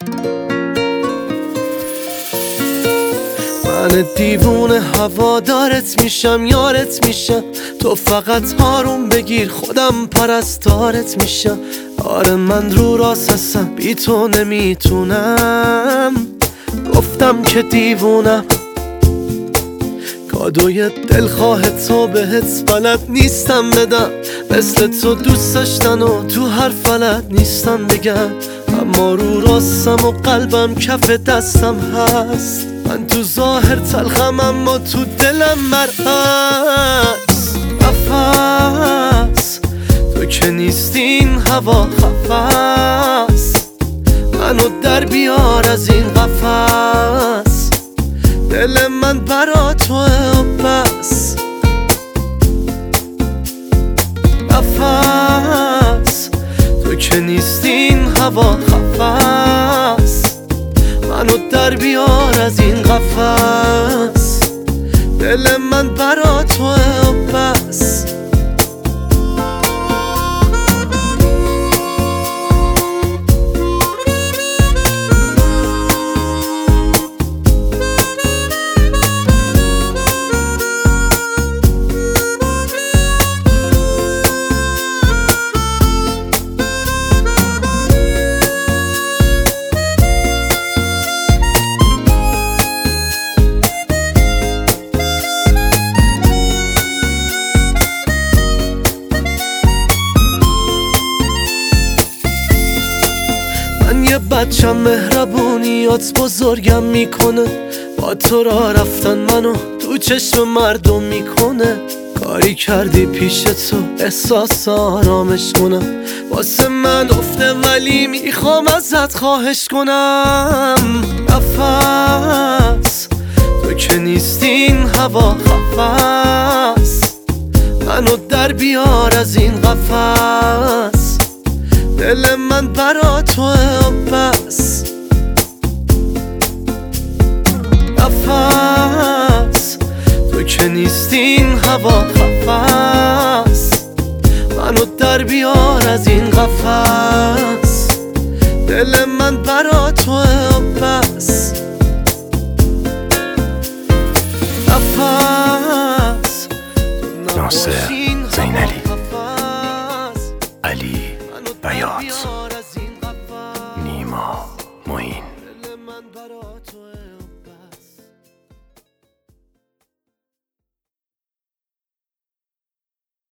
من دیوونه هوادارت میشم، یارت میشم، تو فقط آروم بگیر خودم پرستارت میشم. آره من رو راست هستم، بی تو نمیتونم، گفتم که دیوونم. کادوی دلخواه تو بهت بلد نیستم بدم، مثل تو دوست داشتن و تو هر فلت نیستم بگم. اما رو راستم و قلبم کف دستم هست، من تو ظاهر تلخم اما تو دلم مرهست. نفس تو که نیستین هوا خفست، منو در بیار از این قفس. دل من برا توه و بس. نفس تو که نیستین هوا خفست، منو در بیار از این قفس. دل من برا توه و بس. یه بچم مهربونیات بزرگم میکنه، با تو را رفتن منو تو چشم مردم میکنه. کاری کردی پیش تو احساس آرامش کنم، واسه من افته ولی میخوام ازت خواهش کنم. نفس تو که نیستین هوا خفست، منو در بیار از این قفس. دل من برا توه و بس. نفس تو که نیستین هوا خفست، منو در بیار از این قفس. دل من برا توه و بس. نفس ناصر زینلی، علی بیات.